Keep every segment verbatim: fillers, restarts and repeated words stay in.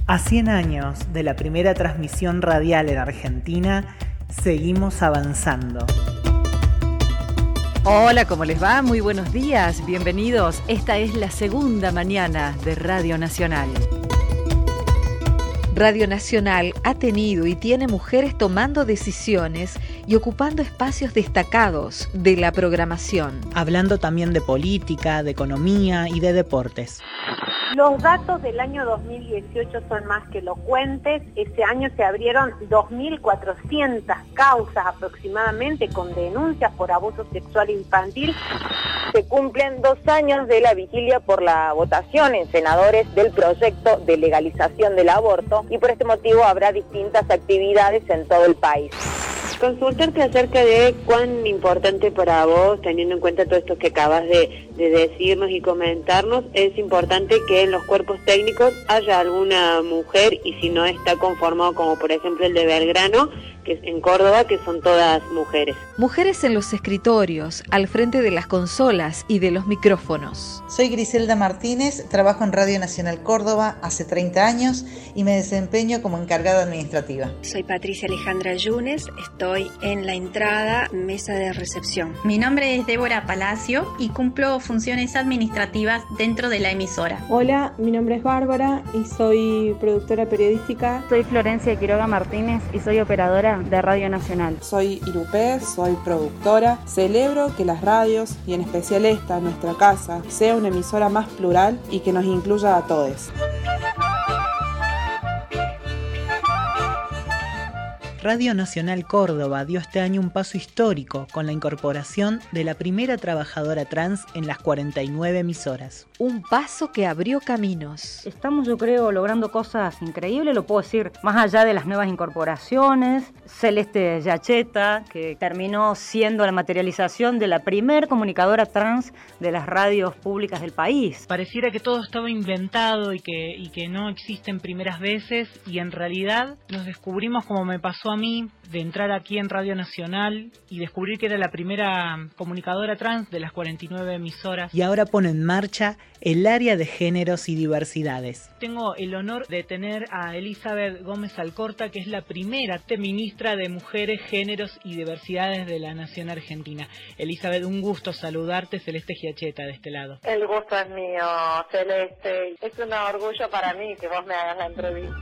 A cien años de la primera transmisión radial en Argentina, seguimos avanzando. Hola, ¿cómo les va? Muy buenos días, bienvenidos. Esta es la segunda mañana de Radio Nacional. Radio Nacional ha tenido y tiene mujeres tomando decisiones y ocupando espacios destacados de la programación. Hablando también de política, de economía y de deportes. Los datos del año dos mil dieciocho son más que elocuentes. Ese año se abrieron dos mil cuatrocientas causas aproximadamente con denuncias por abuso sexual infantil. Se cumplen dos años de la vigilia por la votación en senadores del proyecto de legalización del aborto y por este motivo habrá distintas actividades en todo el país. Consultarte acerca de cuán importante para vos, teniendo en cuenta todo esto que acabas de, de decirnos y comentarnos, es importante que en los cuerpos técnicos haya alguna mujer y si no está conformado como por ejemplo el de Belgrano, que es en Córdoba, que son todas mujeres. Mujeres en los escritorios, al frente de las consolas y de los micrófonos. Soy Griselda Martínez, trabajo en Radio Nacional Córdoba hace treinta años y me desempeño como encargada administrativa. Soy Patricia Alejandra Yunes, estoy en la entrada, mesa de recepción. Mi nombre es Débora Palacio y cumplo funciones administrativas dentro de la emisora. Hola, mi nombre es Bárbara y soy productora periodística. Soy Florencia Quiroga Martínez y soy operadora de Radio Nacional. Soy Irupé, soy productora. Celebro que las radios, y en especial esta, nuestra casa, sea una emisora más plural y que nos incluya a todos. Radio Nacional Córdoba dio este año un paso histórico con la incorporación de la primera trabajadora trans en las cuarenta y nueve emisoras. Un paso que abrió caminos. Estamos, yo creo, logrando cosas increíbles, lo puedo decir, más allá de las nuevas incorporaciones. Celeste Yacheta, que terminó siendo la materialización de la primer comunicadora trans de las radios públicas del país. Pareciera que todo estaba inventado y que, y que no existen primeras veces, y en realidad nos descubrimos, como me pasó a mí, de entrar aquí en Radio Nacional y descubrir que era la primera comunicadora trans de las cuarenta y nueve emisoras. Y ahora pone en marcha el área de géneros y diversidades. Tengo el honor de tener a Elizabeth Gómez Alcorta, que es la primera ministra de Mujeres, Géneros y Diversidades de la Nación Argentina. Elizabeth, un gusto saludarte. Celeste Giacheta de este lado. El gusto es mío, Celeste. Es un orgullo para mí que vos me hagas la entrevista.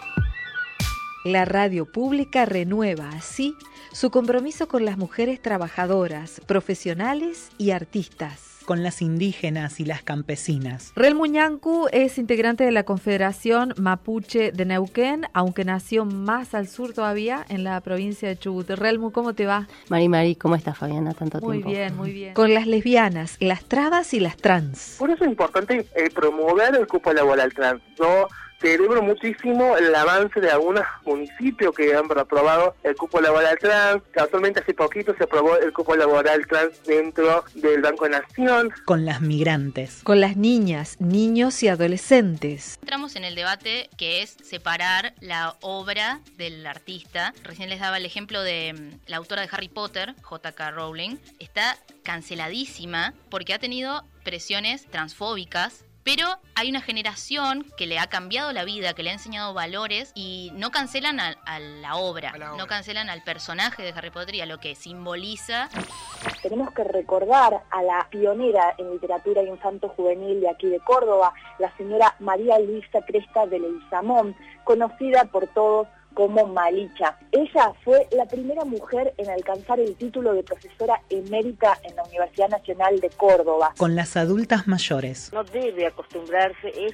La radio pública renueva así su compromiso con las mujeres trabajadoras, profesionales y artistas. Con las indígenas y las campesinas. Rel Muñancu es integrante de la Confederación Mapuche de Neuquén, aunque nació más al sur todavía, en la provincia de Chubut. Relmu, ¿cómo te va? Mari, Mari, ¿cómo estás, Fabiana? Tanto muy tiempo. Muy bien, muy bien. Con las lesbianas, las trabas y las trans. Por eso es importante eh, promover el cupo laboral trans, ¿no? Celebro muchísimo el avance de algunos municipios que han aprobado el cupo laboral trans. Casualmente hace poquito se aprobó el cupo laboral trans dentro del Banco Nación. Con las migrantes. Con las niñas, niños y adolescentes. Entramos en el debate que es separar la obra del artista. Recién les daba el ejemplo de la autora de Harry Potter, J K Rowling. Está canceladísima porque ha tenido presiones transfóbicas. Pero hay una generación que le ha cambiado la vida, que le ha enseñado valores y no cancelan a, a, la obra, a la obra, no cancelan al personaje de Harry Potter y a lo que simboliza. Tenemos que recordar a la pionera en literatura infanto-juvenil de aquí de Córdoba, la señora María Luisa Cresta de Leguizamón, conocida por todos como Malicha. Ella fue la primera mujer en alcanzar el título de profesora emérita en la Universidad Nacional de Córdoba. Con las adultas mayores. No debe acostumbrarse es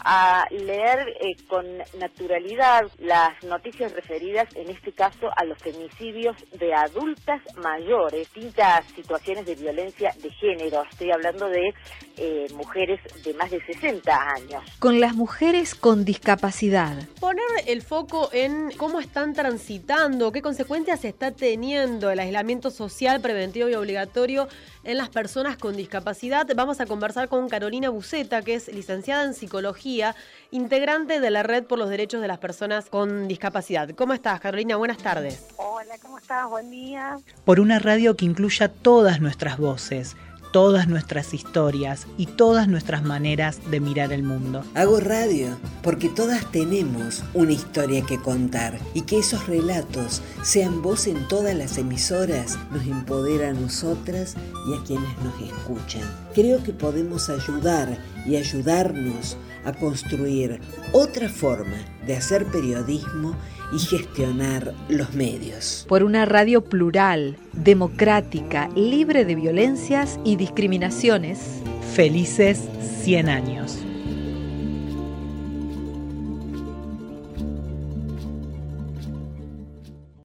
a leer eh, con naturalidad las noticias referidas, en este caso, a los femicidios de adultas mayores, distintas situaciones de violencia de género. Estoy hablando de eh, mujeres de más de sesenta años. Con las mujeres con discapacidad. Poner el foco en cómo están transitando, qué consecuencias está teniendo el aislamiento social preventivo y obligatorio en las personas con discapacidad. Vamos a conversar con Carolina Buceta, que es licenciada en Psicología, integrante de la Red por los Derechos de las Personas con Discapacidad. ¿Cómo estás, Carolina? Buenas tardes. Hola, ¿cómo estás? Buen día. Por una radio que incluya todas nuestras voces, todas nuestras historias y todas nuestras maneras de mirar el mundo. Hago radio porque todas tenemos una historia que contar y que esos relatos sean voz en todas las emisoras nos empodera a nosotras y a quienes nos escuchan. Creo que podemos ayudar y ayudarnos a construir otra forma de hacer periodismo y gestionar los medios. Por una radio plural, democrática, libre de violencias y discriminaciones. Felices cien años.